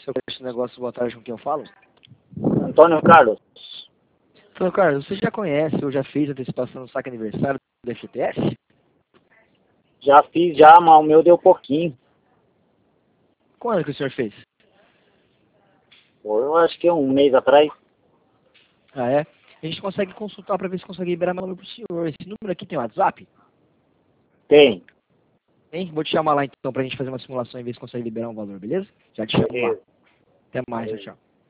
Seu negócio, boa tarde, com quem eu falo? Antônio Carlos. Antônio Carlos, você já conhece ou já fez antecipação no saque aniversário do FTS? Já fiz já, mas o meu deu pouquinho. Quando que o senhor fez? Eu acho que um mês atrás. Ah, é? A gente consegue consultar para ver se consegue liberar meu número pro senhor. Esse número aqui tem WhatsApp? Tem. Hein? Vou te chamar lá então pra gente fazer uma simulação e ver se consegue liberar um valor, beleza? Já te chamo lá. Beleza. Até mais, Beleza. tchau.